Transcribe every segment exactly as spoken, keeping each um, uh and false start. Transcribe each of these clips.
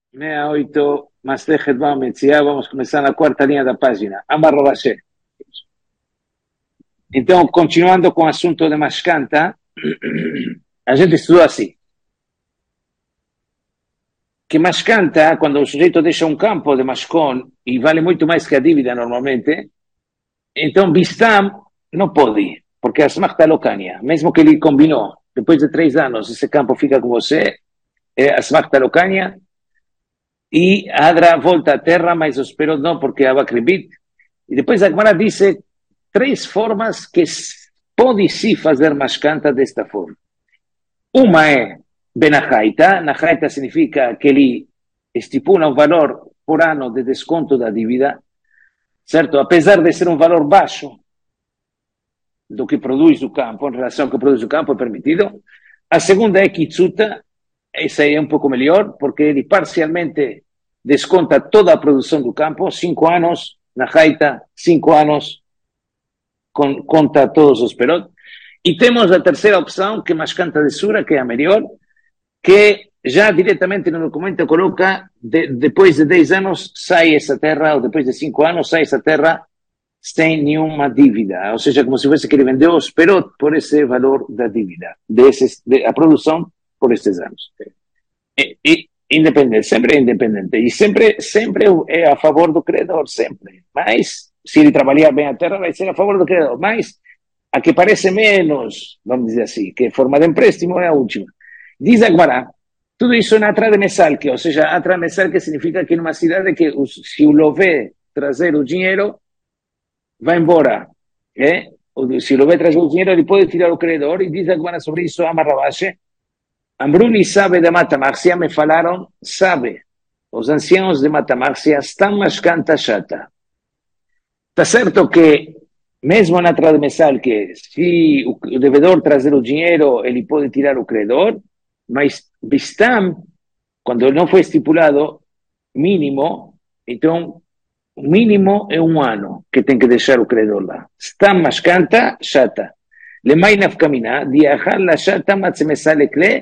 mea oito, Maslechet Bamitzia, vamos começar na quarta linha da página. Amar Ravashe. Então, continuando com o assunto de Mashkanta, a gente estudou assim, que Mashkanta, quando o sujeito deixa um campo de Mashkon, e vale muito mais que a dívida normalmente, então Bistam não pode, porque a Smachta Locania, mesmo que ele combinou, depois de três anos, esse campo fica com você, é a Smachta Locania, e a Adra volta à terra, mas os Perot não, porque é Abakribit. E depois a Gemara disse três formas que pode se fazer Mashkanta desta forma. Uma é Benahaita. Nahaita significa que ele estipula um valor por ano de desconto da dívida, certo? Apesar de ser um valor baixo do que produz o campo, em relação ao que produz o campo, é permitido. A segunda é Kitsuta. Essa é um pouco melhor, porque ele parcialmente desconta toda a produção do campo, cinco anos, na Haita, cinco anos, con, conta todos os perot. E temos a terceira opção, que é Mashkanta de Sura, que é a melhor, que já diretamente no documento coloca, de, depois de dez anos sai essa terra, ou depois de cinco anos sai essa terra sem nenhuma dívida. Ou seja, como se fosse que ele vendeu os perot por esse valor da dívida, desses, de, a produção por esses anos. E, e, independente, sempre é independente. E sempre, sempre é a favor do credor, sempre. Mas, se ele trabalhar bem a terra, vai ser a favor do credor. Mas, a que parece menos, vamos dizer assim, que forma de empréstimo é a última. Diz a Gemara, tudo isso na Atra de Mesalque, ou seja, Atra de Mesalque significa que numa cidade que se o Lové trazer o dinheiro, vai embora. É? Se o Lové trazer o dinheiro, ele pode tirar o credor, e diz a Gemara sobre isso, Amar Ravashe, Ambruni sabe de Matamarcia, me falaram, sabe, os anciãos de Matamarcia estão Mashkanta chata. Está certo que, mesmo na Tradmesal, que se o devedor trazer o dinheiro, ele pode tirar o credor, mas Bistam, quando não foi estipulado mínimo, então o mínimo é um ano que tem que deixar o credor lá. Stam Mashkanta chata. Lemay nafkamina, diachar la chata matzemesal ekle,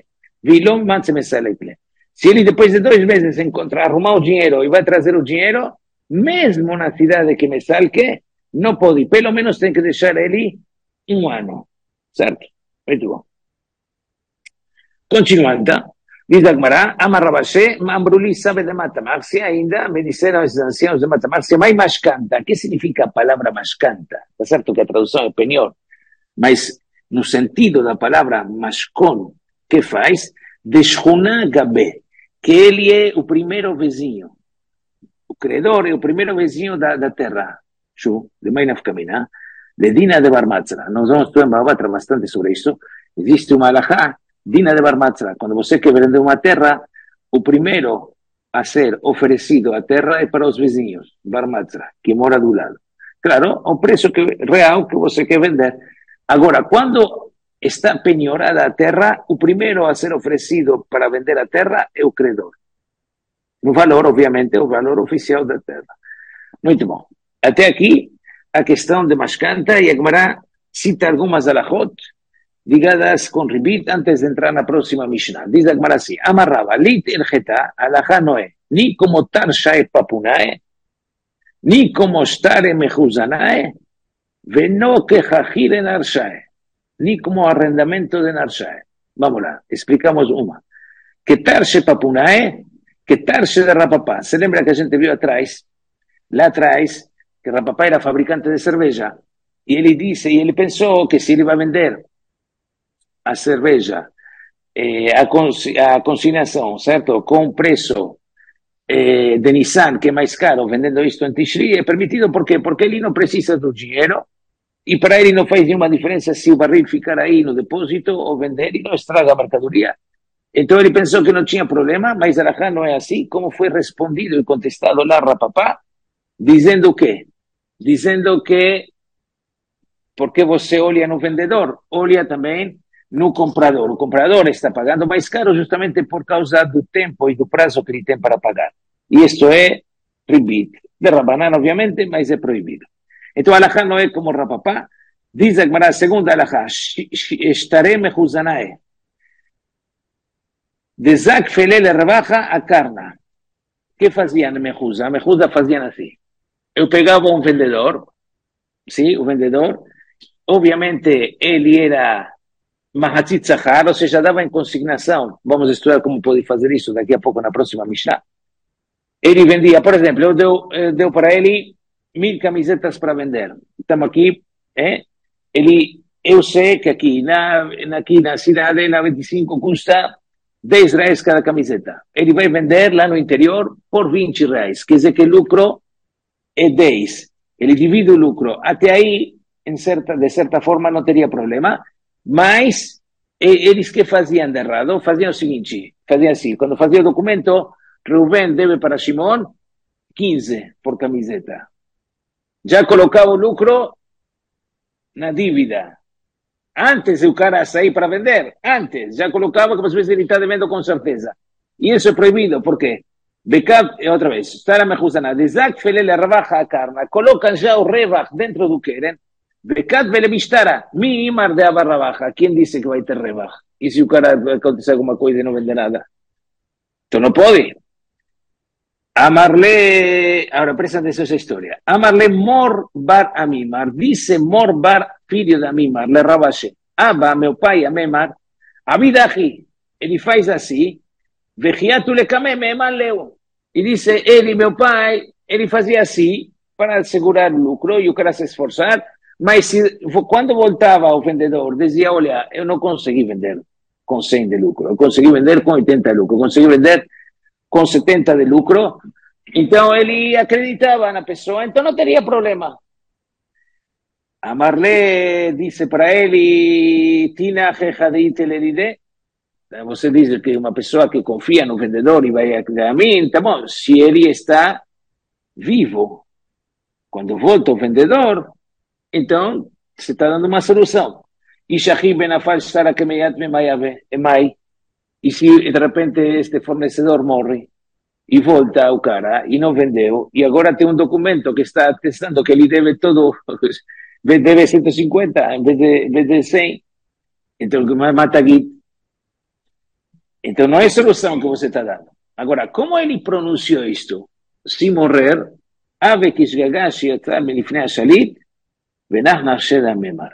se ele depois de dois meses encontrar, arrumar o dinheiro e vai trazer o dinheiro, mesmo na cidade que me salque, não pode, pelo menos tem que deixar ele um ano, certo? Muito bom. Continuando, diz a Gemara, Amar Ravashe, Mambruli sabe de Matamarcia, ainda me disseram os anciãos de Matamarcia, mas Mashkanta, que significa a palavra Mashkanta? Está certo que a tradução é penhor, mas no sentido da palavra Mashkon, que faz de Shchuna Gabé, que ele é o primeiro vizinho. O credor é o primeiro vizinho da, da terra. Shu, de Mainaf Kamina, de Dina de Bar Matzra. Nós vamos estudar em Babatra bastante sobre isso. Existe uma alahá, Dina de Bar Matzra. Quando você quer vender uma terra, o primeiro a ser oferecido a terra é para os vizinhos, Bar Matzra, que mora do lado. Claro, o preço que, real que você quer vender. Agora, quando está penhorada a terra, o primeiro a ser oferecido para vender a terra é o credor. O valor, obviamente, é o valor oficial da terra. Muito bom. Até aqui, a questão de Mashkanta, e a Gemara cita algumas alahot ligadas com Ribit antes de entrar na próxima Mishnah. Diz a Gemara assim, amarrava, lit el geta, alahá não é, ni como tarsha e papunae, ni como stare mejuzanae, veno que jajire narshae, ni como arrendamento de Narshae. Vamos lá, explicamos uma. Que Tarshe Papunae, que Tarshe de Rapapá. Se lembra que a gente viu atrás, lá atrás, que Rapapá era fabricante de cerveja, e ele disse, e ele pensou que se ele vai vender a cerveja, eh, a, cons a consignação, certo? Com preço eh, de Nissan, que é mais caro, vendendo isto em Tishri, é permitido, por quê? Porque ele não precisa do dinheiro, e para ele não faz nenhuma diferença se o barril ficar aí no depósito ou vender e não estraga a mercadoria. Então ele pensou que não tinha problema, mas Alahá não é assim, como foi respondido e contestado lá Rapapá, dizendo o quê? Dizendo que, porque você olha no vendedor, olha também no comprador. O comprador está pagando mais caro justamente por causa do tempo e do prazo que ele tem para pagar. E isto é proibido. De Rabanan, obviamente, mas é proibido. Então, a alahá não é como Rapapá. Diz a Gemara, segunda alahá, estarei mejuzanae. De Zak Felele rebaja a carna. que fazia na Mejusa? A Mejusa faziam assim. Eu pegava um vendedor, sim, o vendedor, obviamente ele era Mahatzit Sahar, ou seja, dava em consignação. Vamos estudar como pode fazer isso daqui a pouco na próxima Mishnah. Ele vendia, por exemplo, eu deu, eu deu para ele mil camisetas para vender. Estamos aqui, é? Ele, eu sei que aqui na, aqui na cidade, na vinte e cinco, custa dez reais cada camiseta. Ele vai vender lá no interior por vinte reais. Quer dizer que o lucro é dez. Ele divide o lucro. Até aí, em certa, de certa forma, não teria problema. Mas eles que faziam de errado, faziam o seguinte, faziam assim, quando fazia o documento, Reuben deve para Shimon quinze por camiseta. Já colocava o lucro na dívida. Antes de o cara sair para vender, antes, já colocava como se ele está devendo com certeza. E isso é proibido, por quê? Becat, outra vez, está na Mejusana, Desak Felele rebaja a carne, colocam já o rebach dentro do querem, Becat Vele Mistara, mi imar de abarra baja, quem disse que vai ter rebach? E se o cara acontecer alguma coisa e não vende nada? Então não pode. Amarle, ahora presta atención a esa historia. Amarle Mor bar Amimar, dice Mor bar, filho de Amimar, le rabashe. Abba, meu pai, Amemar, Abidahi, ele faz assim, Vejiatu le cameme, leu. E dice, ele, meu pai, ele fazia assim, para assegurar o lucro e o cara se esforçar, mas se, quando voltava o vendedor, dizia, olha, eu não consegui vender com cem de lucro, eu consegui vender com oitenta de lucro, eu consegui vender com setenta de lucro, então ele acreditava na pessoa, então não teria problema. A Marlé disse para ele, Tina Jejadite Leride, você diz que uma pessoa que confia no vendedor e vai acreditar a mim, tá bom, se ele está vivo, quando volta o vendedor, então você está dando uma solução. E Shahi Benafal Sara Kemeyat Emai, e se de repente este fornecedor morre e volta o cara e não vendeu, e agora tem um documento que está atestando que ele deve todo, deve cento e cinquenta em vez de, em vez de cem, então mata aqui. Então não é solução que você está dando. Agora, como ele pronunciou isto? Se morrer, ave que esgagashi atrás melifnei a shalit, venach nashed amemar.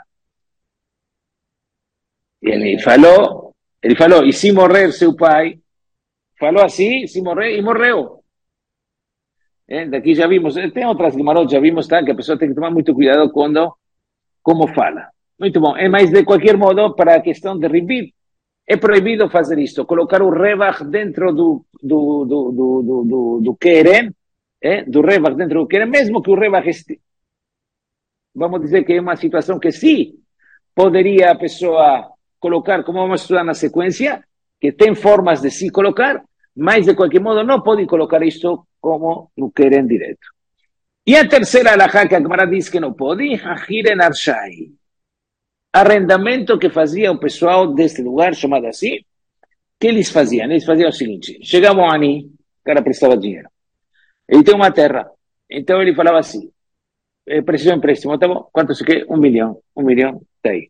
E ele falou, ele falou, e se morrer seu pai, falou assim, se morrer, e morreu. É, daqui já vimos, tem outras guimarães, já vimos, tá, que a pessoa tem que tomar muito cuidado quando, como fala. Muito bom, é, mas de qualquer modo, para a questão de ribit, é proibido fazer isto, colocar o rebach dentro do, do, do, do, do, do, do querem, é, do rebach dentro do querem, mesmo que o rebach este, vamos dizer que é uma situação que sim, poderia a pessoa colocar, como vamos estudar na sequência, que tem formas de se colocar, mas de qualquer modo não pode colocar isto como no querem direto. E a terceira alahá que a Gemara diz que não pode, Hajiren Arshai. Arrendamento que fazia o pessoal deste lugar, chamado assim, que eles faziam? Eles faziam o seguinte, chegava um ani, o cara prestava dinheiro. Ele tem uma terra, então ele falava assim, preciso de um empréstimo, tá bom? Quanto você quer? Um milhão, um milhão, tá aí.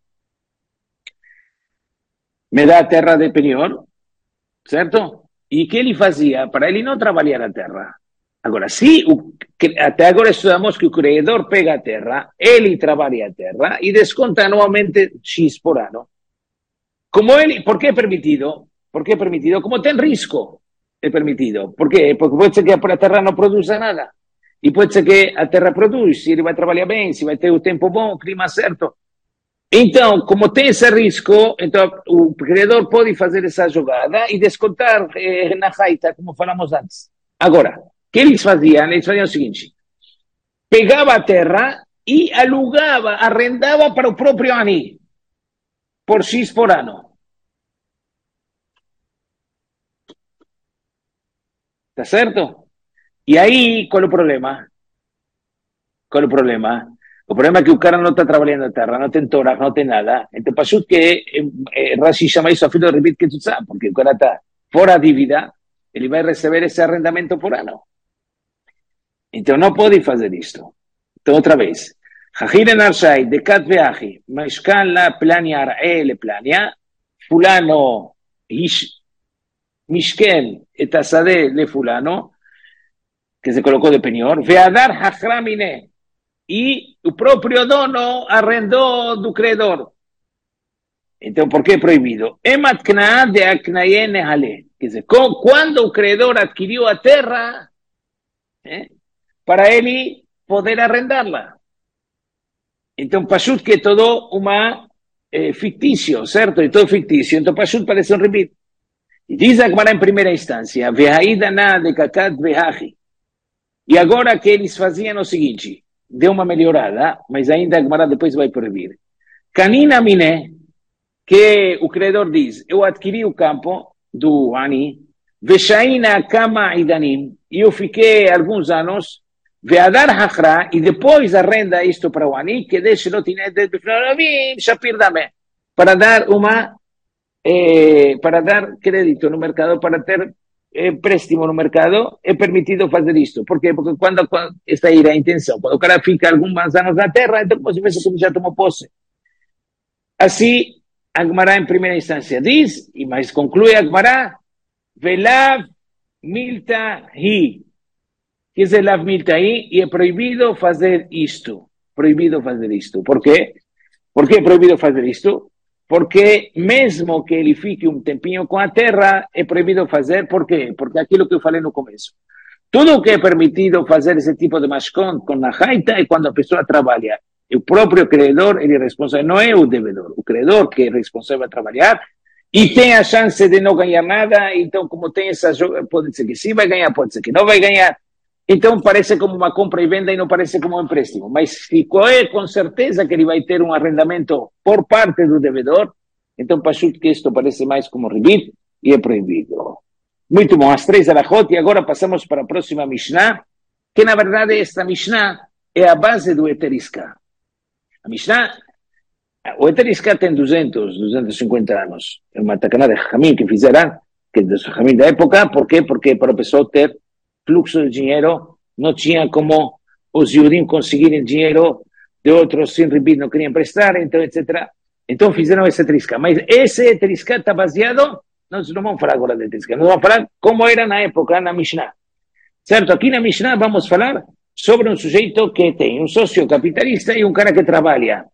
Me dá a terra de penhor, certo? E o que ele fazia? Para ele não trabalhar a terra. Agora, se o, até agora estudamos que o credor pega a terra, ele trabalha a terra e desconta anualmente X por ano. Como ele, por que é permitido? Por que é permitido? Como tem risco, é permitido. Por quê? Porque pode ser que a terra não produza nada. E pode ser que a terra produz, se ele vai trabalhar bem, se vai ter o tempo bom, o clima certo. Então, como tem esse risco, então o credor pode fazer essa jogada e descontar eh, na jaita, como falamos antes. Agora, o que eles faziam? Eles faziam o seguinte, pegava a terra e alugava, arrendava para o próprio ani, por X por ano. Tá certo? E aí, qual é o problema? Qual é o problema? O problema é que o cara não está trabalhando a terra, não tem torah, não tem nada. Então, passou que eh, Rashi chama isso a filho de ribit que tu sabe, porque o cara está fora da dívida, ele vai receber esse arrendamento por ano. Então, não pode fazer isto. Então, outra vez. Hajiren Arshai, Dekat Veahi, Mashkan la plania Ar'e plania, Fulano, Mishken et Asade le Fulano, que se colocou de penhor, veadar hachramine, e o próprio dono arrendou do credor. Então, por que é proibido? Ematkna de aknaye nehale. Quer dizer, quando o credor adquiriu a terra, eh, para ele poder arrendá-la. Então, Pashut que é todo uma eh, fictício, certo? É todo fictício. Então, Pashut parece um ribit. E diz a Gemara em primeira instância, vehaida na de kakat vehachi. E agora que eles faziam o seguinte, deu uma melhorada, mas ainda a Gemara depois vai proibir. Kanina mine, que o credor diz, eu adquiri o campo do Ani, veshaina kama idanim, e eu fiquei alguns anos, veadar hachra, e depois arrenda isto para o Ani, que deixe no tinete de Flavim, Shapir dame, para dar uma, eh, para dar crédito no mercado, para ter empréstimo no mercado, é permitido fazer isto. Por quê? Porque quando, quando esta aí é a intenção, quando o cara fica alguns anos na terra, então como se fosse que já tomou posse. Assim, a Gemara em primeira instância diz, e mais conclui a Gemara, velav milta hi. Que é lav milta hi? E é proibido fazer isto. Proibido fazer isto. Por quê? Por que é proibido fazer isto? Porque mesmo que ele fique um tempinho com a terra, é proibido fazer. Por quê? Porque aquilo que eu falei no começo. Tudo o que é permitido fazer esse tipo de mascon com a jaita é quando a pessoa trabalha. O próprio credor, ele é responsável, não é o devedor. O credor que é responsável a trabalhar e tem a chance de não ganhar nada, então como tem essa joga, pode ser que sim vai ganhar, pode ser que não vai ganhar. Então parece como uma compra e venda e não parece como um empréstimo. Mas ficou é com certeza que ele vai ter um arrendamento por parte do devedor, então Pashut que isto parece mais como ribit e é proibido. Muito bom, as três alahot, e agora passamos para a próxima Mishnah, que na verdade esta Mishnah é a base do Eteriska. A Mishnah, o Eteriska tem duzentos, duzentos e cinquenta anos. É uma tacana de Jamim que fizeram, que é de Jamim da época. Por quê? Porque para o pessoal ter fluxo de dinheiro, não tinha como os Yudim conseguirem dinheiro de outros sem ribit, não queriam prestar, então, etcétera. Então fizeram esse Eteriska. Mas esse Eteriska está baseado, nós não vamos falar agora de Eteriska, nós vamos falar como era na época, na Mishnah. Certo? Aqui na Mishnah vamos falar sobre um sujeito que tem um sócio capitalista e um cara que trabalha.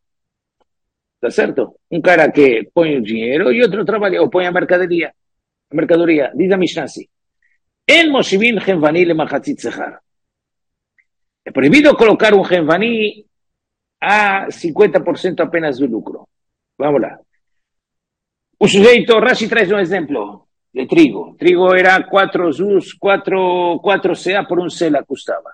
Tá certo? Um cara que põe o dinheiro e outro trabalha, ou põe a mercadoria. A mercadoria. Diz a Mishnah assim. En moshivin genvani le machatzit sechar. É proibido colocar um genvani a cinquenta por cento apenas do lucro. Vamos lá. O sujeito, Rashi traz um exemplo de trigo. Trigo era quatro zuz, quatro C A por um sela custava.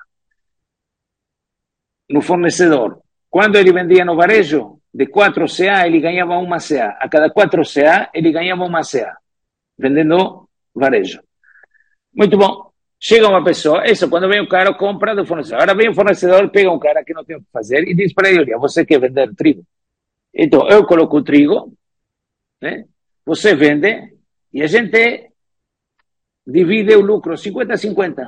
No fornecedor. Quando ele vendia no varejo, de quatro C A ele ganhava uma C A. A cada quatro C A ele ganhava uma C A. Vendendo varejo. Muito bom. Chega uma pessoa, isso, quando vem o cara, compra do fornecedor. Agora vem o fornecedor, pega um cara que não tem o que fazer e diz para ele, olha, você quer vender trigo? Então, eu coloco o trigo, né? Você vende e a gente divide o lucro cinquenta a cinquenta.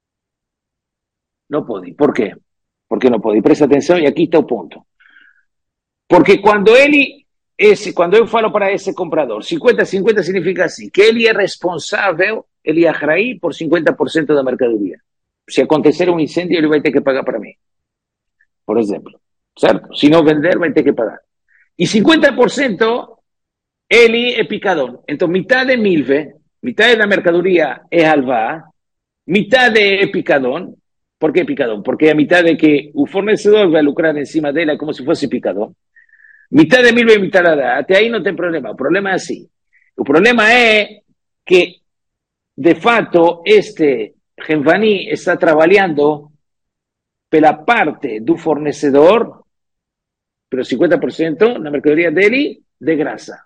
Não pode. Por quê? Porque não pode. Presta atenção e aqui está o ponto. Porque quando ele, esse, quando eu falo para esse comprador, cinquenta a cinquenta significa assim, que ele é responsável, ele é ahraí por cinquenta por cento da mercadoria. Se acontecer um incêndio, ele vai ter que pagar para mim. Por exemplo. Certo? Se não vender, vai ter que pagar. E cinquenta por cento ele é picadão. Então, metade é milve, metade da mercadoria é halvá, metade é picadão. Por que picadão? Porque a metade é que o fornecedor vai lucrar em cima dela como se fosse picadão. Metade é milve e metade é halvá. Até aí não tem problema. O problema é assim. O problema é que, de fato, este Genvani está trabalhando pela parte do fornecedor, pero cinquenta por cento na mercadoria dele, de graça.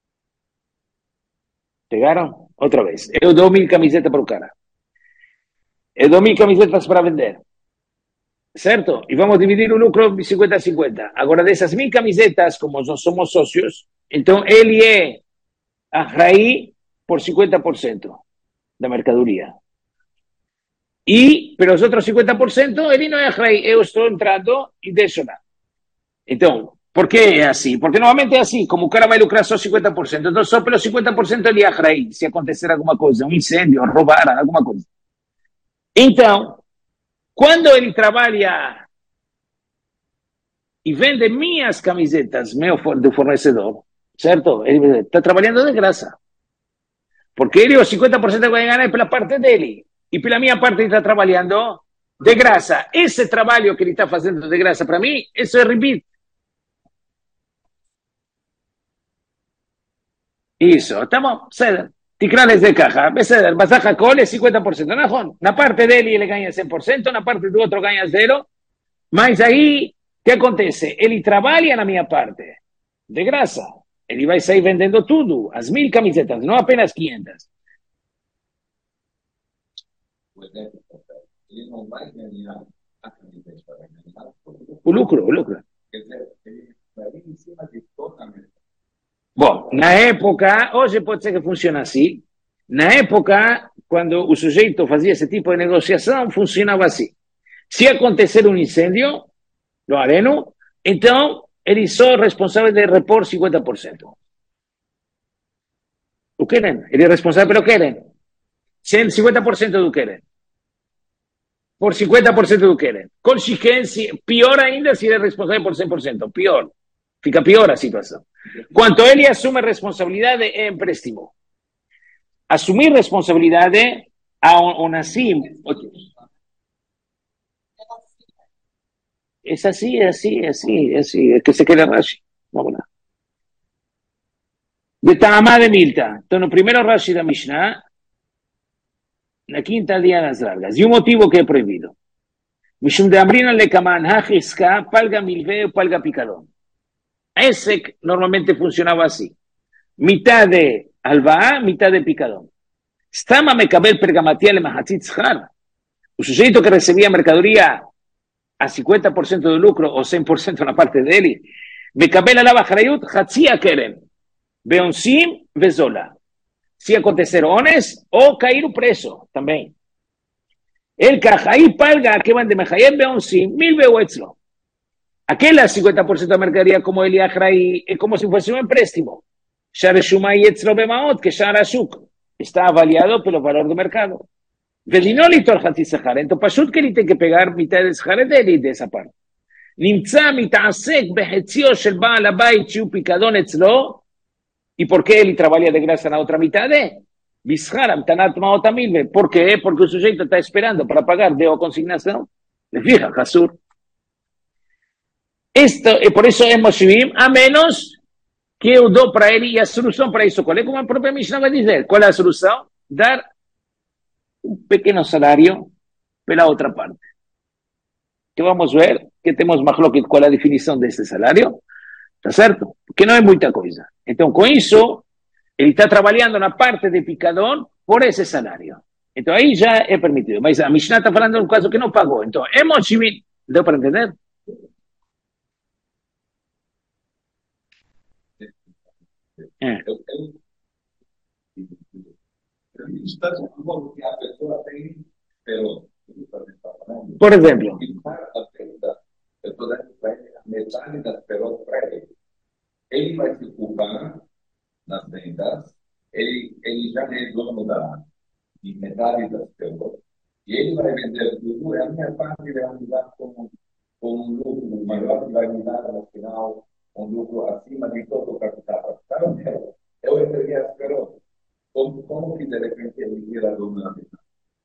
Pegaram? Outra vez. Eu dou mil camisetas para o cara. Eu dou mil camisetas para vender. Certo? E vamos dividir o lucro cinquenta a cinquenta. Agora, dessas mil camisetas, como nós somos sócios, então ele é ahraí por cinquenta por cento da mercadoria. E, pero os outros cinquenta por cento, ele não é ahraí. Eu estou entrando e deixo lá. Então, por que é assim? Porque normalmente é assim, como o cara vai lucrar só cinquenta por cento, então só pelo cinquenta por cento ele é ahraí, se acontecer alguma coisa, um incêndio, roubar, alguma coisa. Então, quando ele trabalha e vende minhas camisetas, meu do fornecedor, certo? Ele está trabalhando de graça. Porque ele, o cinquenta por cento que vai ganhar é pela parte dele. E pela minha parte ele está trabalhando de graça. Esse trabalho que ele está fazendo de graça para mim, isso é rebite. Isso, tá bom, בסדר. תקרא לזה ככה, בסדר, בסך הכל é cinquenta por cento, נכון? Na parte dele ele ganha cem por cento, na parte do outro ganha zero, mas aí, o que acontece? Ele trabalha na minha parte, de graça. Ele vai sair vendendo tudo, as mil camisetas, não apenas quinhentas. Ele não vai ganhar a camiseta, vai ganhar o lucro, o lucro. Quer dizer, ele vai ir em cima de toda a meta. Bom, na época, hoje pode ser que funcione assim. Na época, quando o sujeito fazia esse tipo de negociação, funcionava assim. Se acontecer um incêndio no areno, então ele só é responsável de repor cinquenta por cento. O querem? Ele é responsável pelo querem. cinquenta por cento do querem. Por cinquenta por cento do querem. Consequência, pior ainda se ele é responsável por cem por cento. Pior. Fica pior a situação. Quanto ele assume responsabilidade, é empréstimo. Assumir responsabilidade, aún así, es así, es así, es así, es así, es que se queda Rashi. Vamos lá. De Ta'amá de Milta. Então, no primeiro Rashi da Mishnah, na quinta dia das largas. E o motivo que é proibido. Mishum de Amrina Lekaman, Hachiska, Palga Milveu, Palga Picadón. Esse normalmente funcionava assim. Mitad de alvaá, mitad de picadão. Stama mekabel pergamatia lemahatzit tzhar. O sujeito que recebia mercadoria a cinquenta por cento do lucro ou cem por cento na parte dele, mekabel alav achrayut hatzia keren. Beonsim vezola. Se acontecer ones ou cair o preço também. El kahai palga que van de mechayem beonsim mil beoetzlo. Aquela cinquenta por cento da mercadoria, como ele acrai, é como se fosse um empréstimo. Que está avaliado pelo valor do mercado. Então, pashut que ele tem que pegar mitad de share dele dessa parte. נמצא מתעסק בחציו של בעל הבית שהוא פיקדון אצלו, e por que ele trabalha de graça na outra metade? בשכר המתנת מעות המילווה. Por quê? Porque o sujeito está esperando para pagar, deu a consignação. Fija, Hassur. Esto, e por isso é Moshivim, a menos que eu dou para ele, e a solução para isso, qual é? Como a própria Mishnah vai dizer, qual é a solução? Dar um pequeno salário pela outra parte. Que vamos ver, que temos mahloket, qual é a definição desse salário, tá certo? Porque não é muita coisa. Então, com isso, ele está trabalhando na parte de picadão por esse salário. Então, aí já é permitido. Mas a Mishnah está falando de um caso que não pagou. Então, é Moshivim. Deu para entender? É. Por exemplo, metade das perotas para ele. Ele vai se ocupar nas vendas, ele, ele já é dono da, de metade das perotas, e ele vai vender tudo, e a minha parte vai me dar com, com um lucro maior, que vai me dar no final um lucro acima de todo o capital. Capital dela. Eu entreguei as perotas. Como, como que de repente ele vira dono da vida?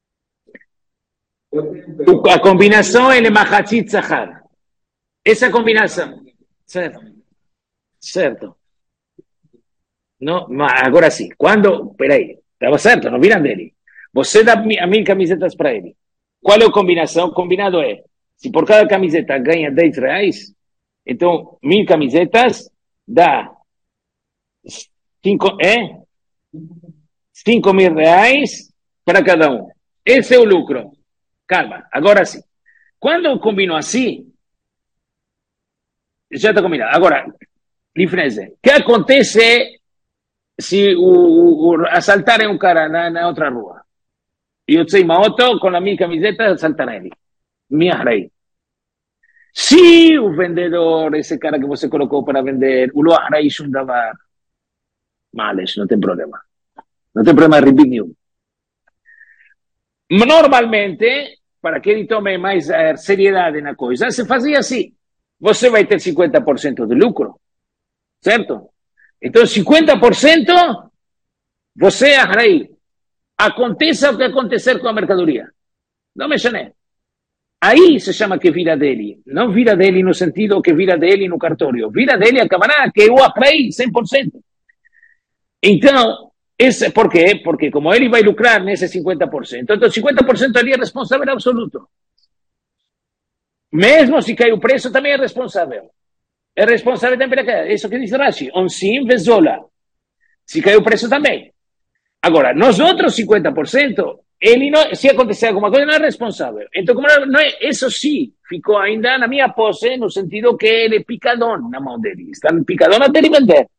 A combinação é Mahatzit Zahar. Essa combinação. Certo. Certo. Não, mas agora sim. Quando. Peraí. Estava certo, não viram dele. Você dá a mil camisetas para ele. Qual é a combinação? O combinado é: se por cada camiseta ganha dez reais, então mil camisetas dá cinco, é? cinco mil reais para cada um. Esse é o lucro. Calma, agora sim. Quando eu combino assim, já está combinado. Agora, diferença. O que acontece se o, o, assaltarem um cara na, na outra rua? E eu sei uma auto com a minha camiseta, assaltarem ele. Minha rei. Se o vendedor, esse cara que você colocou para vender, o Loah Rei Shundavar, males, não tem problema. Não tem problema de nenhum. Normalmente, para que ele tome mais uh, seriedade na coisa, se fazia assim. Você vai ter cinquenta por cento de lucro, certo? Então, cinquenta por cento você é rei. Aconteça o que acontecer com a mercadoria. Não mexe. Aí se chama que vira dele. Não vira dele no sentido que vira dele no cartório. Vira dele acabará que eu rei cem por cento. Então, esse, por quê? Porque como ele vai lucrar nesse cinquenta por cento, então cinquenta por cento ele é responsável absoluto. Mesmo se cai o preço, também é responsável. É responsável também pela queda. Isso que diz Rashi. Onsim vezola. Se cai o preço também. Agora, nós outros cinquenta por cento, ele não, se acontecer alguma coisa, não é responsável. Então, como não, não é, isso sim, ficou ainda na minha posse, no sentido que ele é picadão na mão dele. Está no picadão até ele vender.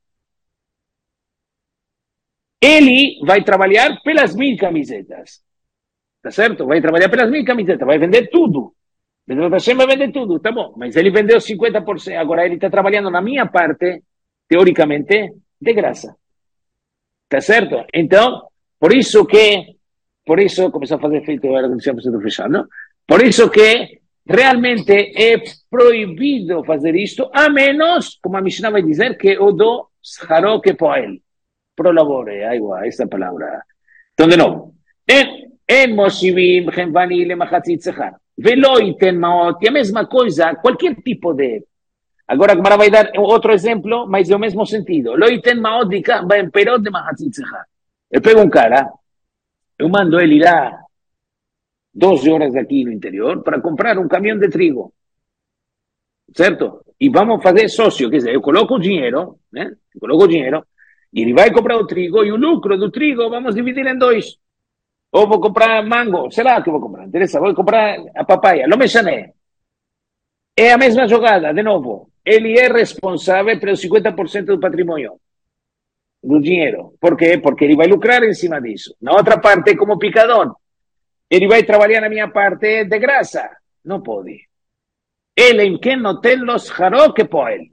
Ele vai trabalhar pelas mil camisetas. Tá certo? Vai trabalhar pelas mil camisetas, vai vender tudo. Você vai vender tudo, tá bom. Mas ele vendeu cinquenta por cento, agora ele está trabalhando na minha parte, teoricamente, de graça. Tá certo? Então, por isso que, por isso, começou a fazer efeito agora que cem por cento fechado, por isso que realmente é proibido fazer isto, a menos, como a Mishnah vai dizer, que o do scharo que poel. Pro labore, ahí va, esta palabra. Então, de novo, en, en moshivim, chenvani, lemachatzit sechar, velo iten maot, e a mesma coisa, qualquer tipo de... Agora a Gemara vai dar outro exemplo, mas é o mesmo sentido. Lo iten maot dika perot de machatzit sechar. Eu pego um cara, eu mando ele ir lá doze horas aqui no interior para comprar um caminhão de trigo. Certo? E vamos fazer sócio, quer dizer, eu coloco o dinheiro, né? Eu coloco o dinheiro, e ele vai comprar o trigo, e o lucro do trigo vamos dividir em dois. Ou vou comprar mango, sei lá o que vou comprar, interessa, vou comprar a papaya, não me chamei. É a mesma jogada, de novo. Ele é responsável pelo cinquenta por cento do patrimônio, do dinheiro. Por quê? Porque ele vai lucrar em cima disso. Na outra parte, como picadão, ele vai trabalhar na minha parte de graça. Não pode. Ele em quem não tem los jaró que põe.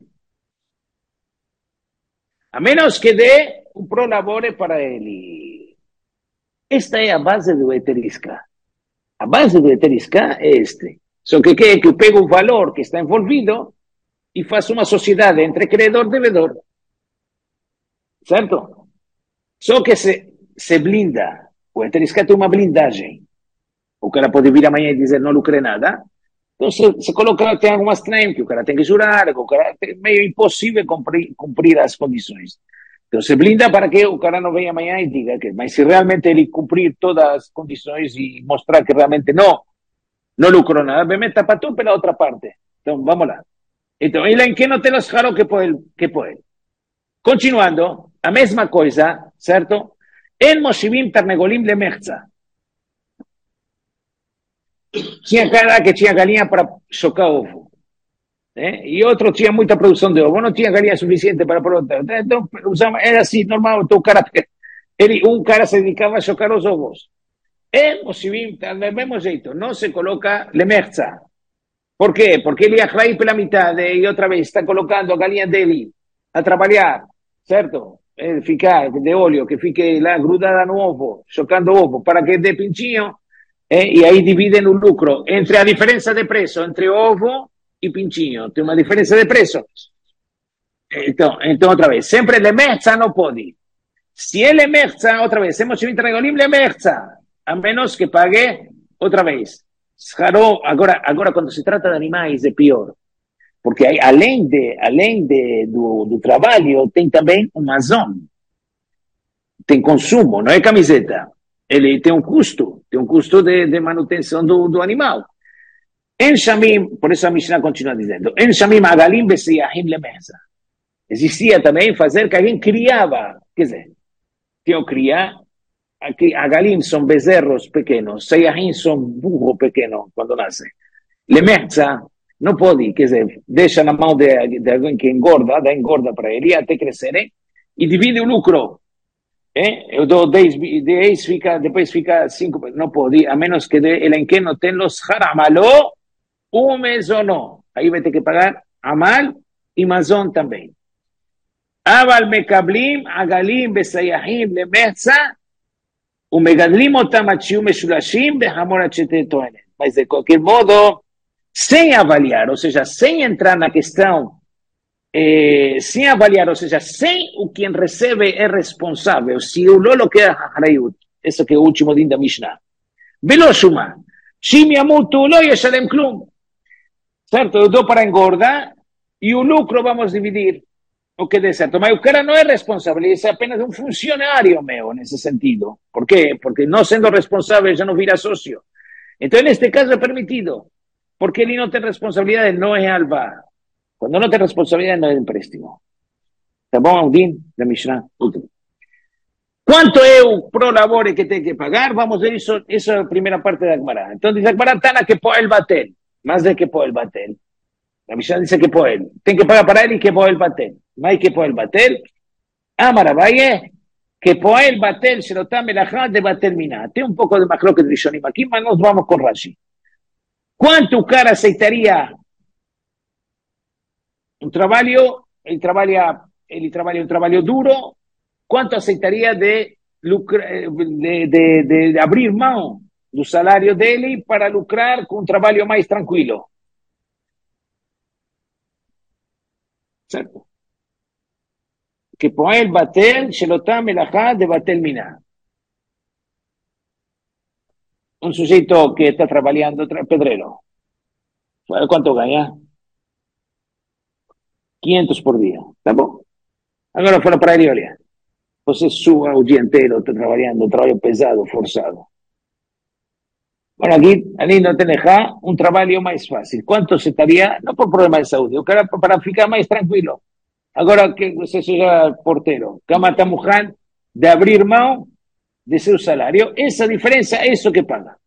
A menos que dê um prolabore para ele. Esta é a base do Eterisca. A base do Eterisca é este. Só que é que eu pego o valor que está envolvido e faço uma sociedade entre credor e devedor. Certo? Só que se, se blinda. O Eterisca tem uma blindagem. O cara pode vir amanhã e dizer não lucrei nada. Então se, se coloca, tem algumas trem que o cara tem que jurar, que o cara é meio impossível cumprir, cumprir as condições. Então se blinda para que o cara não venha amanhã e diga que, mas se realmente ele cumprir todas as condições e mostrar que realmente não, não lucrou nada, me meta para tu pela outra parte. Então vamos lá. Então ele em que não tem os caros que pode, que pode. Continuando, a mesma coisa, certo? En Moshivim Tarnegolim Lemerza. Tinha cara que tinha galinha para chocar ovo. Né? E outro tinha muita produção de ovo. Não tinha galinha suficiente para produzir. Então, era assim, normal. Então, o cara, ele, um cara se dedicava a chocar os ovos. É, do mesmo jeito, não se coloca lemerza. Por quê? Porque ele ia cair pela metade e outra vez está colocando a galinha dele a trabalhar, certo? É, ficar de óleo, que fique lá grudada no ovo, chocando o ovo, para que dê pintinho. Eh, e aí dividem o lucro entre a diferença de preço entre ovo e pintinho. Tem uma diferença de preço. Então, então outra vez, sempre lemerza não pode. Se é lemerza, outra vez, hemos visto regolim lemerza, a menos que pague outra vez. Agora, agora, quando se trata de animais, é pior. Porque aí, além, de, além de, do, do trabalho, tem também uma zona. Tem consumo, não é camiseta. Ele tem um custo, tem um custo de, de manutenção do, do animal. En Shamim, por isso a Mishnah continua dizendo, En Shamim agalim beseyahim lemesa. Existia também fazer que alguém criava, quer dizer, tinha que criar, agalim são bezerros pequenos, seyahim são burro pequeno quando nascem. Lemesa não pode, quer dizer, deixa na mão de, de alguém que engorda, dá engorda para ele até crescerem, e divide o lucro. Eh? Eu dou dez, dez fica, depois fica cinco, não pode, a menos que de, ele em que não tem los haramaló, um mês ou não. Aí vai ter que pagar amal e mazon também. Aval mekablim, agalim, besayahim, lemerza, Umegadlim otam achiu meshulashim behamor achete toenet. Mas, de qualquer modo, sem avaliar, ou seja, sem entrar na questão, eh, sem avaliar, ou seja, sem o quem recebe é responsável, se o lolo quer harayut, esse que é o último din da Mishnah. Velo shuma, shim yamutu lo yeshalem klum. Certo? Eu dou para engordar e o lucro vamos dividir. O que dê certo. Mas o cara não é responsável, ele é apenas um funcionário meu, nesse sentido. Por quê? Porque não sendo responsável já não vira sócio. Então, neste caso é permitido. Porque ele não tem responsabilidade, não é alva. Quando não tem responsabilidade, não é empréstimo. Tá bom, Aldin? Da Mishnah. Último. Quanto é o pro labore que tem que pagar? Vamos ver isso. Essa é a primeira parte da Gemara. Então, diz a Gemara, Tana que põe el batel. Mas de que põe el batel. La Mishnah dice que põe ele. Tem que pagar para ele e que põe el batel. Mas que põe el batel. Amar Abaye, que põe el batel, se lo tame la de batel miná. Tem um pouco de macroque de Rishonim aqui, mas nós vamos com Rashi. Quanto o cara aceitaria um trabalho, ele trabalha, ele trabalha um trabalho duro, quanto aceitaria de, lucra, de, de, de, de abrir mão do salário dele para lucrar com um trabalho mais tranquilo? Certo? Que põe el batel, shelotam melachá de batel miná. Um sujeito que está trabalhando, pedreiro, ¿sabe quanto ganha? quinhentos por dia, tá bom? Agora fala para ele, olha, você suga o dia inteiro, está trabalhando, trabalho pesado, forçado. Bueno, aqui, ali não tem um trabalho mais fácil. Quanto você estaria? Não por problema de saúde, o cara para ficar mais tranquilo. Agora que você seja porteiro, cama está mojando de abrir mão de seu salário, essa diferença é isso que paga.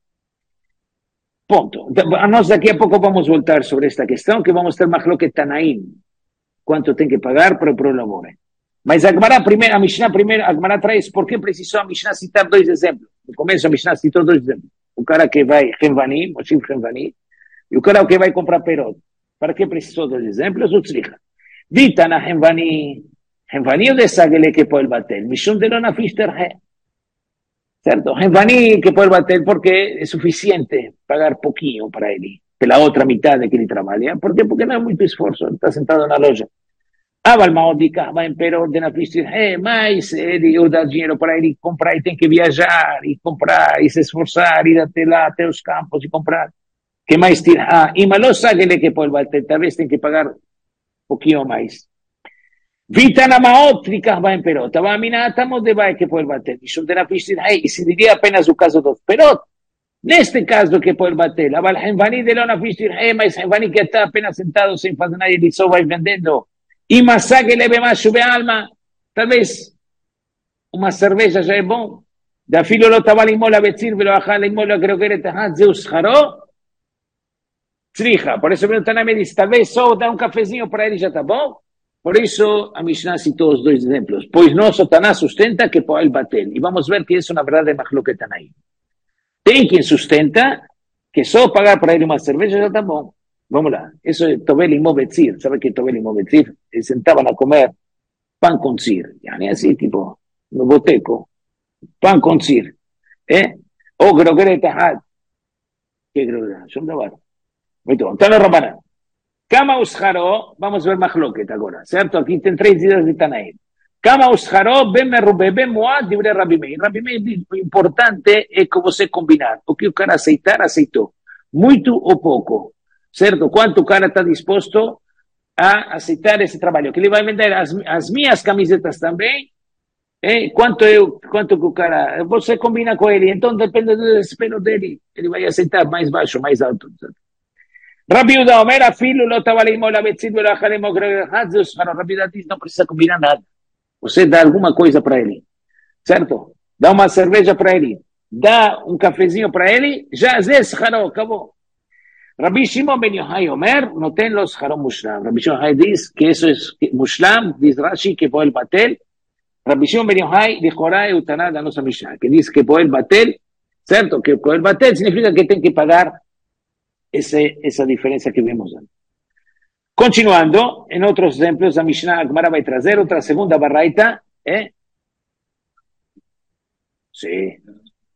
Ponto. A nós daqui a pouco vamos voltar sobre esta questão, que vamos ter Mahloket Tanaim, quanto tem que pagar para o pro labore. Mas a Gemara primeiro, a Mishnah primeiro, a Gemara traz por que precisou a Mishnah citar dois exemplos. No começo a Mishnah citou dois exemplos. O cara que vai Henvani, Moshiv Henvani, e o cara que vai comprar perot. Para que precisou dois exemplos? O tzricha. Dita na Henvani, Henvani o de Sagele que põe o batel, Mishum de Lona Fister He. Certo? Henvani que põe o batel porque é suficiente pagar pouquinho para ele, pela outra metade que ele trabalha. Por quê? Porque não é muito esforço, está sentado na loja. Aval Maodika vai em perot de na Fister He, mas ele dá dinheiro para ele comprar e tem que viajar e comprar e se esforçar, ir até lá, até os campos e comprar. Que mais tira? Ah, e malo Sagele que põe o batel, talvez tem que pagar pouquinho mais. Vita na maótrica vai em perot. Estava a mina, estamos de vai que pode bater. Isso de na piscina. E se diria apenas o caso dos perot. Neste caso que pode bater. A Henvani de lá na piscina. Mas Henvani que está apenas sentado sem fazer nada, ele só vai vendendo. E massacre leve mais sube alma. Talvez uma cerveja já é bom. Da filho lo estava limola betzir, velo ajá limola, creo que era tajá, Zeus jaró. Tzricha. Por isso o Tanã me diz, talvez só dar um cafezinho para ele já está bom. Por isso a Mishnah citou os dois exemplos. Pois nosso Tanã sustenta que pode bater. E vamos ver que isso na verdade é Mahloket Tanaim. Tem quem sustenta que só pagar para ele uma cerveja já está bom. Vamos lá. Isso é Tovel Imobetzir. Sabe que Tovel Imobetzir? Eles sentavam a comer pão com tzir. Yani assim, tipo, no boteco. Pão com tzir. Eh? Ou grogere tahad. Que grogere? São da barra. Muito bom. Então, Rabanan. Kama usharo, vamos ver Mahloket agora, certo? Aqui tem três dias de Tanaim. Kama usharo, ben merube, ben moad, dibre Rabi Meir. Rabi Meir, o importante é que você combinar. O que o cara aceitar, aceitou. Muito ou pouco, certo? Quanto o cara está disposto a aceitar esse trabalho. Que ele vai vender as, as minhas camisetas também. Eh? Quanto, eu, quanto que o cara... Você combina com ele, então depende do desespero dele. Ele vai aceitar mais baixo, mais alto, certo? Rabbi Yehuda Omer, afilo lo estava limola betzir velo achalemo gregat Zeus Haro. Rabbi Yehuda diz, não precisa combinar nada. Você dá alguma coisa para ele, certo? Dá uma cerveja para ele, dá um cafezinho para ele, já Zeus Haro, acabou. Rabbi Shimon ben Yochai Omer, não tem los Haro Mushlam. Rabbi Shimon ben Yochai diz que isso é Mushlam, diz Rashi que pode bater. Rabbi Shimon ben Yochai diz Jorá e o Taná da nossa Mishnah, que diz que pode bater, certo? Que pode bater significa que tem que pagar Ese, esa diferencia que vemos antes. Continuando, en otros ejemplos, la Mishnah Gemara va a traer otra segunda barraita, ¿eh? Sí.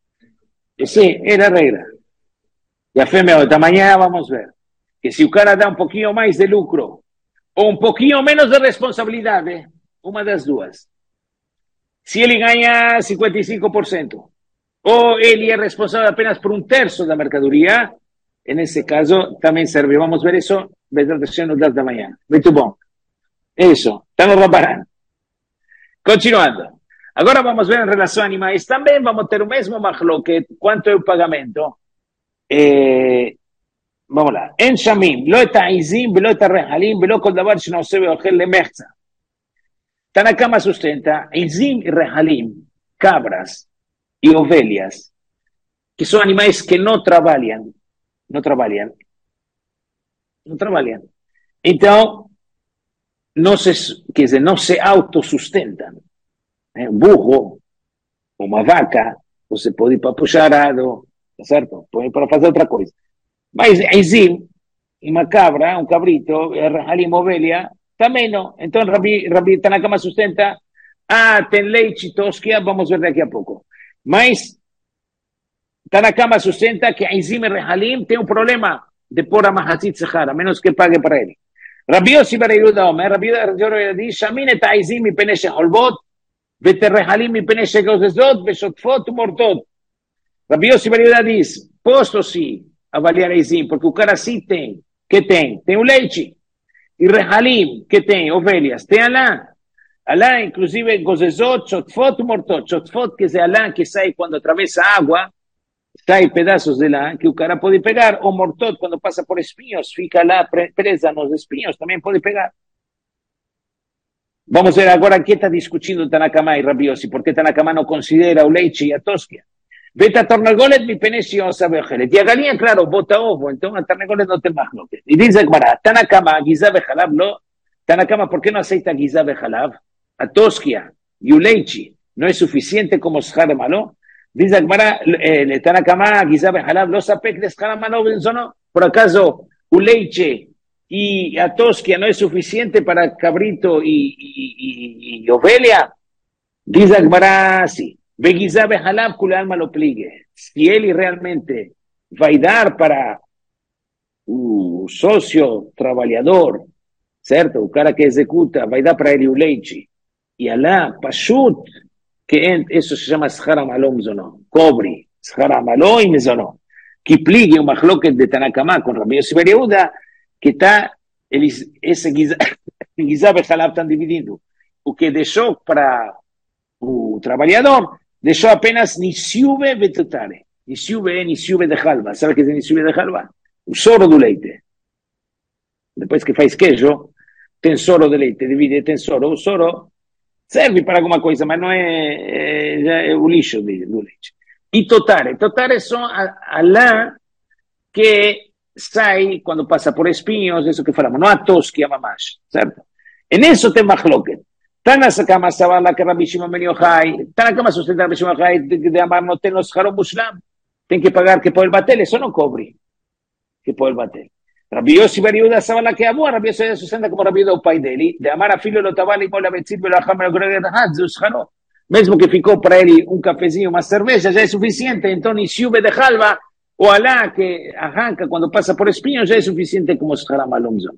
Sí, es la regla. Ya fe me esta mañana vamos a ver que si el cara da un poquito más de lucro o un poquito menos de responsabilidad, ¿eh? Una de las dos. Si él gana cincuenta y cinco por ciento o él es responsable apenas por un tercio de la mercadería, en ese caso también sirve. Vamos a ver eso desde las de la mañana. Muito bom. Eso, estamos preparando. Continuando. Agora vamos ver em relação a animais. Também vamos ter o mesmo mahloket. Quanto é o pagamento? Eh, vamos lá. En Shamim, לא את העיזים ולא את הרחלים ולא כל דבר שנעשה ואוכל למחצה. Tanakama sustenta Izim y Rehalim, cabras y ovelhas, que son animales que no trabajan, no trabajan, no trabajan. Entonces, no se, quer dizer, no se autosustentan. ¿Eh? Un burro, una vaca, você pode ir para puxar arado, certo? Pode ir para fazer outra coisa. Mas Izim, uma cabra, um cabrito, Rehalim, ovelha, também não. Então, Rabi, Rabi Tanakama sustenta, ah, tem leite, tosquia, vamos ver daqui a pouco. Mas, Tanakama sustenta que Izim e Rehalim tem um problema de pôr a Mahatzit Sechar, a menos que pague para ele. Rabi Yossi bar Yehuda Omer, Rabi Yehuda diz, Shamin et Izim mipnei sheholbot, ואת רחלים מפני שגוזזות ושוטפות ומורטות. Rabi Yossi bar Yehuda diz, posso sim avaliar Izim, porque o cara sim tem, que tem? Tem o leite. E Rehalim, que tem? Ovelhas. Tem Alá. Alá, inclusive, gozezot, shotfot e mortot. Shotfot, que é Alá que sai quando atravessa a água, sai pedaços de lã que o cara pode pegar, ou mortot, quando passa por espinhos, fica lá presa nos espinhos, também pode pegar. Vamos ver agora o que está discutindo Tanakama e Rabi Yossi, porque Tanakama não considera o leite e a tosquia. Veta tornagolet mi penesi osa vechelet. E a galinha, claro, bota ovo, então a tornagolet não tem mahloket. E diz a Gemara, Tanakama, gizá vechalav, não. Tanakama, por que não aceita gizá vechalav? A tosquia e o leite não é suficiente como schar malo? Diz a Gemara, eh, Tanakama, gizá vechalav, lo sapek de schar malo, benzono? Por acaso o leite e a tosquia não é suficiente para cabrito e, e, e, e ovelha? Diz a Gemara, sim. Begizá behalab kule alma lo pligue. Si ele realmente vai dar para o sócio trabalhador, certo? O cara que executa, vai dar para ele o leite. E Alá, pashut, que isso se chama schar amaló mezono. Cobre, schar amaló e mezono. Que pligue o machloket de Tanakama com Rabi Yossi bar Yehuda, que está, eles, esse gizá behalab estão dividindo. O que deixou para o trabalhador, deixou apenas nisiube vetutare. Nisiube é nisiube de halva. Sabe o que é nisiube de halva? O soro do leite. Depois que faz queijo, tem soro de leite, divide, tem soro. O soro serve para alguma coisa, mas não é, é, é o lixo de, do leite. E totare. Totare são a, a lã que sai quando passa por espinhos, isso que falamos, não a tosquia mamás, certo? E nisso tem machloket. Tanakama Savala que Rabbi Shimon ben Yochai, Tanakama sustenta Rabbi Shimon ben Yochai de amar no tem los jarom muslam, tem que pagar que por el batel, eso no cobre, que por el batel. Rabbi Yossi bar Yehuda Savala que amor, Rabbi Yossi sustenta como Rabbi Yehuda o pai dele, de amar a filho lo tabali mola betzit velo acham lo greget hadzus jaro, mesmo que ficou para ele um cafezinho, uma cerveja, já é suficiente, então ni siube de halva, o alá que arranca quando passa por espinhos, já é suficiente como os haram alomzon.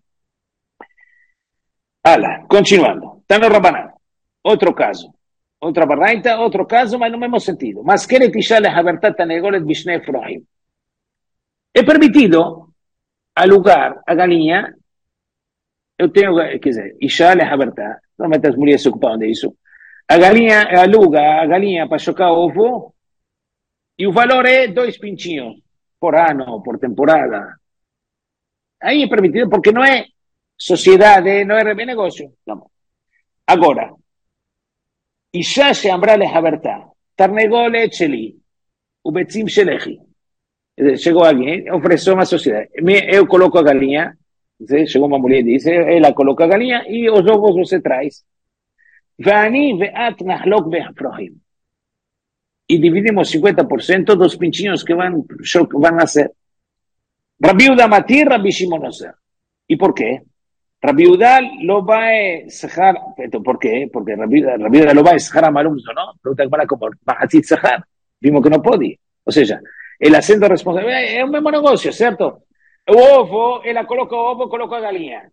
Ala, continuando. Está no Rabanan. Outro caso. Outra barraita, outro caso, mas no mesmo sentido. Mas quer tisha lehabertat tanegolet bishne efrohim. É permitido alugar a galinha. Eu tenho, quer dizer, isha lehabertat. Normalmente as mulheres se ocupam disso. A galinha aluga a galinha para chocar ovo. E o valor é dois pintinhos por ano, por temporada. Aí é permitido porque não é sociedade, não é negócio. Não. Agora, אישה שאמרה לחברתה, תרנגולת שלי, וביצים שלכי. Chegou alguém, ofereceu uma sociedade. Eu coloco a galinha, chegou uma mulher e disse, ela coloca a galinha e os ovos você traz. ואני ואת נחלוק בהפרחים. E dividimos cinquenta por cento dos pintinhos que vão, vão nascer. Rabi Yehuda matir, Rabi Shimon oser. E por quê? Rabi Yehuda lo va a sahar, ¿por qué? Porque Rabi Yehuda lo va a sahar a malum, ¿no? Pregunta para como Mahatzit sahar. Vimos que no puede. O sea, Ela sendo responsável, é, é o mesmo negócio, certo? O ovo, ela coloca o ovo, coloca a galinha.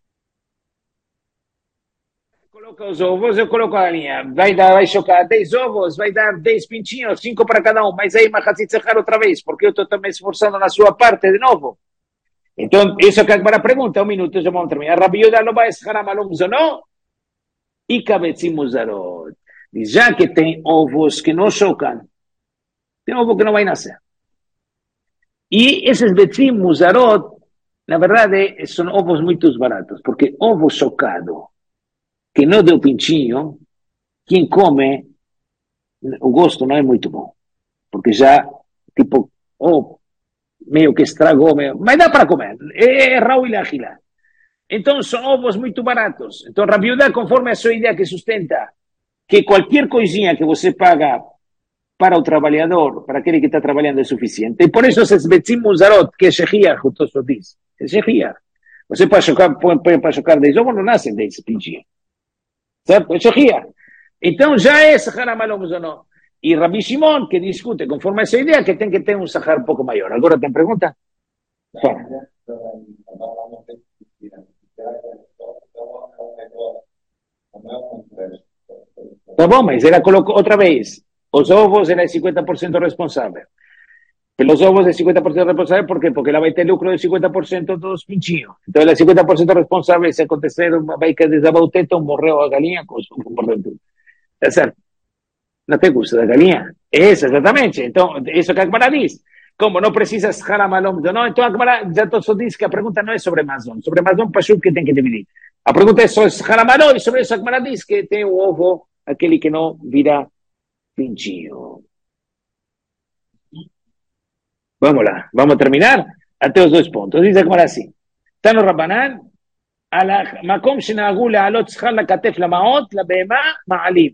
Coloca os ovos, eu coloco a galinha. Vai, dar, vai chocar dez ovos, vai dar dez pintinhos, cinco para cada um. Mas aí, Mahazit Sehar outra vez, porque eu estou também esforçando na sua parte de novo. Então, isso que agora pergunta, um minuto, já vamos terminar. Rabi Yehuda não vai Sehar Amalom Zono? E Kabetzim Muzarot. Diz, já que tem ovos que não chocam, tem ovo que não vai nascer. E esses Betzim Muzarot, na verdade, são ovos muito baratos, porque ovo chocado, que não deu pintinho, quem come, o gosto não é muito bom. Porque já, tipo, oh, meio que estragou, meio, mas dá para comer. É, é Raul e Agila. Então, são ovos muito baratos. Então, Rabi Yehuda, conforme a sua ideia que sustenta, que qualquer coisinha que você paga para o trabalhador, para aquele que está trabalhando, é suficiente. E por isso, esses Betzim Muzarot, que é Shechiach, o Tosso diz, é Shechiach. Você pode chocar, põe, põe para chocar dez ovos, não nascem dez pintinhos. Certo? É Shechiach. Então, já é Sahar Amalom Zono. E Rabi Shimon, que discute conforme essa ideia, que tem que ter um Sahar um pouco maior. Agora tem pergunta? Fala. Tá bom, mas ela colocou outra vez. Os ovos ela é cinquenta por cento responsável. Pelos ovos é cinquenta por cento responsável, por quê? Porque ela vai ter lucro de cinquenta por cento dos pintinhos. Então ela é cinquenta por cento responsável se acontecer, vai que desabar o teto, morreu a galinha, morreu tudo. Tá certo? Não tem custo da galinha? É isso, exatamente. Então, isso que a Gemara diz. Como não precisa Sehar Amalom Zono, então a Gemara já só diz que a pergunta não é sobre Mazon. Sobre Mazon, Pashut, que tem que dividir. A pergunta é sobre Sehar Amalom, e sobre isso a Gemara diz que tem o ovo, aquele que não vira pintinho. Vamos lá, vamos terminar até os dois pontos. Diz a Gemara assim. Está no Rabbanan, Makom Shenagul Alot Sehar Lakatef Lamaot, Labema, Ma'alim.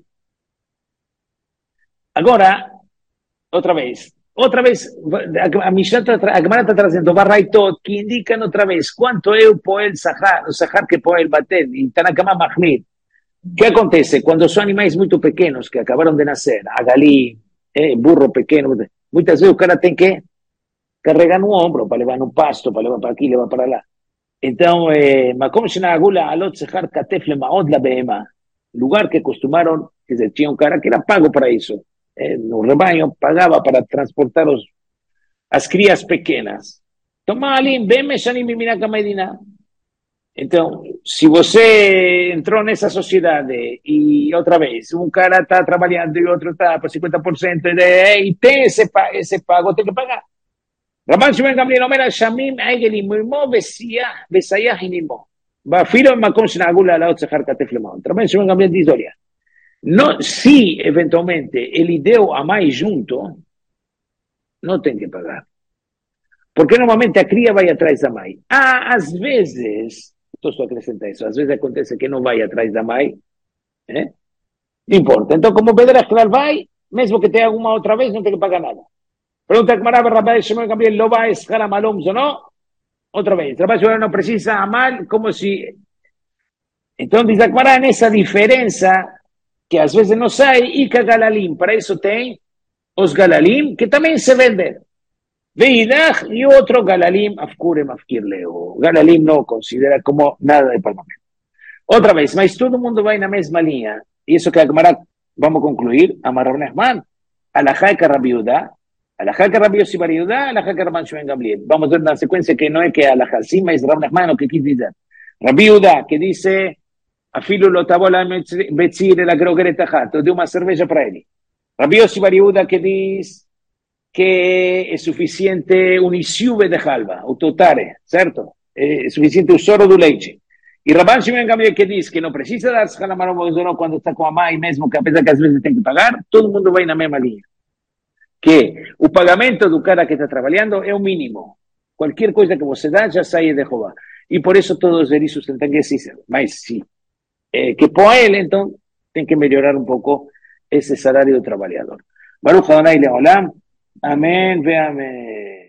Agora, outra vez, outra vez, a Mishnah, a Gemara está trazendo Barraitot, que indicam outra vez quanto é o Poel Sahar, o Sahar que Poel bater, em Tanakama Mahmir. O que acontece? Quando são animais muito pequenos, que acabaram de nascer, a galinha, eh, burro pequeno, muitas vezes o cara tem que carregar no ombro, para levar no pasto, para levar para aqui, levar para lá. Então, Makom Shenagula Alot Sehar Katef Lemaod La Behema, lugar que costumaram, quer dizer, tinha um cara que era pago para isso. Eh, no rebanho, pagava para transportar os, as crias pequenas. Então, ali, bem mexanim biminaka medina. Então, se você entrou nessa sociedade e, outra vez, um cara está trabalhando e outro está por cinquenta por cento de, e tem esse, esse pago, tem que pagar. Rabban Shimon Gamliel Omer Shamim Aigelim Mirmo Besiyah Besayah Hinimo. Bafilo Makom Shenagul Alaot Sehar Katef Lemaot. Rabban Shimon Gamliel diz, olha, no, se eventualmente ele deu a mais junto, não tem que pagar. Porque normalmente a cria vai atrás da mãe. Ah, às vezes, estou só acrescentando isso, às vezes acontece que não vai atrás da mãe, né? Não importa. Então, como o Pedro Claro vai, mesmo que tenha alguma outra vez, não tem que pagar nada. Pergunta que Maraba Rabbi Shimon Gamliel, lo vai Sehar Amalom Zono? Outra vez. Rabbi Shimon não precisa amar como se... Então, diz a Gemara, nessa diferença, que às vezes não sai, e que galalim, para isso tem os galalim, que também se vendem. Veidach, e outro galalim, afkurem, afkirleo. Galalim não considera como nada de pagamento. Outra vez, mas todo mundo vai na mesma linha. Isso que a Gemara, vamos concluir, Amar Nehman, alajá que Rabi Yehuda, alajá que Rabi Yossi bar Yehuda, alajá que Rabban Shimon Gamliel. Vamos ver na sequência que não é que alajá, sim, mas Rabi Nehman, o que quis dizer. Rabi Yehuda, que dice... Afilo lo tabola betzire la grogreta jato, deu uma cerveja para ele. Rabi Yossi bar Yehuda que diz que é suficiente um isiube de halva, o totare, certo? É suficiente o soro do leite. E Rabban Shimon Gamliel que diz que não precisa dar Sehar Amalom Zono quando está com a mãe, mesmo que apesar que às vezes tem que pagar, todo mundo vai na mesma linha. Que o pagamento do cara que está trabalhando é o mínimo. Qualquer coisa que você dá já sai de roubar. E por isso todos eles sustentam que sim, mas sim. Eh, que Poel, então, tem que melhorar um pouco esse salário do trabalhador. Baruch Adonai Leolam. Amém ve amém.